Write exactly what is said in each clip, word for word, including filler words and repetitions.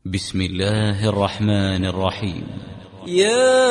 بسم الله الرحمن الرحيم. يا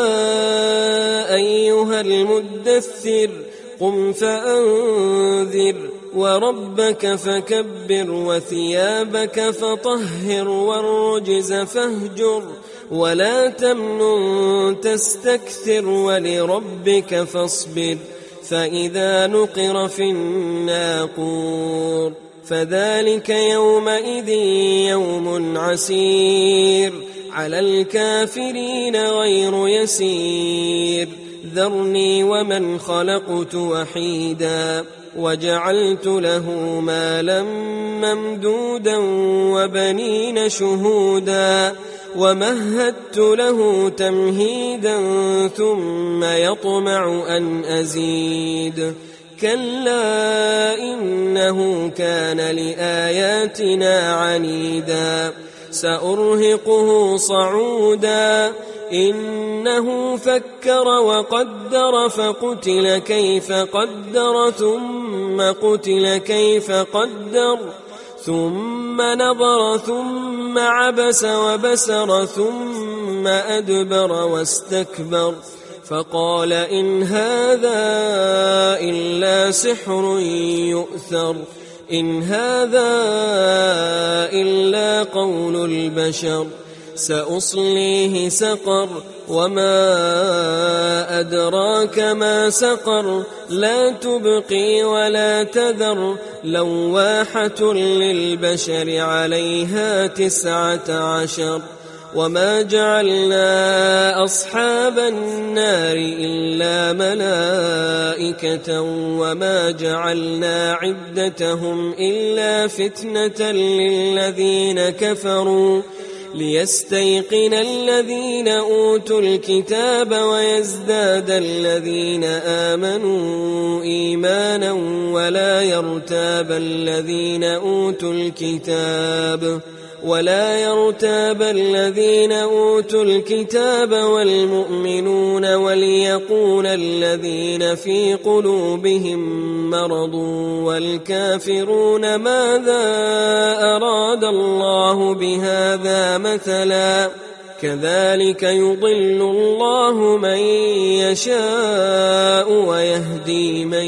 أيها المدثر قم فأنذر وربك فكبر وثيابك فطهر والرجز فاهجر ولا تمنن تستكثر ولربك فاصبر فإذا نقر في الناقور فذلك يومئذ يوم عسير على الكافرين غير يسير ذرني ومن خلقت وحيدا وجعلت له مالا ممدودا وبنين شهودا ومهدت له تمهيدا ثم يطمع أن أزيد كلا إنه كان لآياتنا عنيدا سأرهقه صعودا إنه فكر وقدر فقتل كيف قدر ثم قتل كيف قدر ثم نظر ثم عبس وبسر ثم أدبر واستكبر فقال إن هذا إلا سحر يؤثر إن هذا إلا قول البشر سأصليه سقر وما أدراك ما سقر لا تبقي ولا تذر لواحة للبشر عليها تسعة عشر وما جعلنا أصحاب النار إلا ملائكة وما جعلنا عدتهم إلا فتنة للذين كفروا ليستيقن الذين أوتوا الكتاب ويزداد الذين آمنوا إيمانا ولا يرتاب الذين أوتوا الكتاب ولا يرتاب الذين أوتوا الكتاب والمؤمنون وليقول الذين في قلوبهم مرض والكافرون ماذا أراد الله بهذا مثلا كذلك يضل الله من يشاء ويهدي من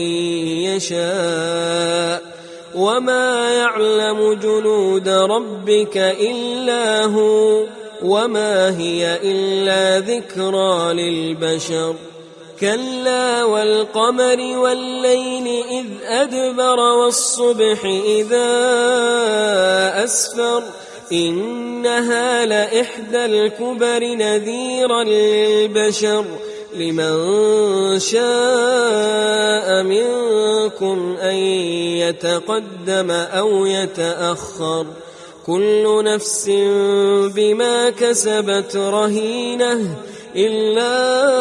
يشاء وما يعلم جنود ربك إلا هو وما هي إلا ذكرى للبشر كلا والقمر والليل إذ أدبر والصبح إذا أسفر إنها لإحدى الكبر نذيرا للبشر لمن شاء منكم أن يتقدم أو يتأخر كل نفس بما كسبت رهينة إلا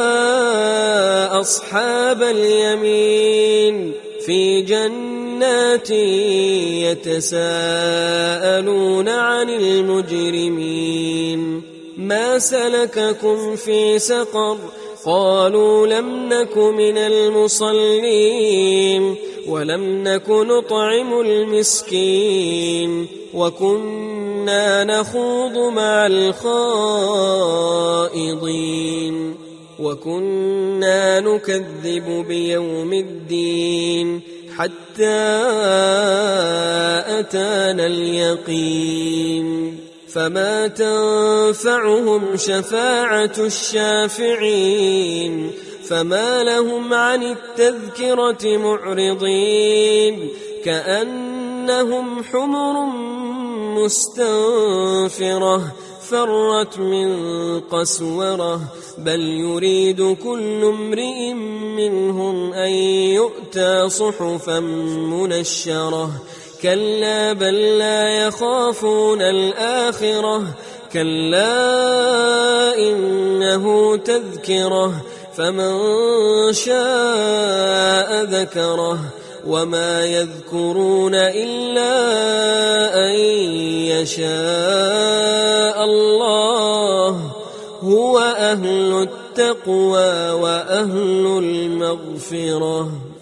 أصحاب اليمين في جنات يتساءلون عن المجرمين ما سلككم في سقر قالوا لم نك من المصلين ولم نك نطعم المسكين وكنا نخوض مع الخائضين وكنا نكذب بيوم الدين حتى أتانا اليقين فما تنفعهم شفاعة الشافعين فما لهم عن التذكرة معرضين كأنهم حمر مستنفرة فرت من قسورة بل يريد كل امرئ منهم أن يؤتى صحفا منشرة كلا بل لا يخافون الآخرة كلا إنه تذكرة فمن شاء ذكره وما يذكرون إلا أن يشاء الله هو أهل التقوى وأهل المغفرة.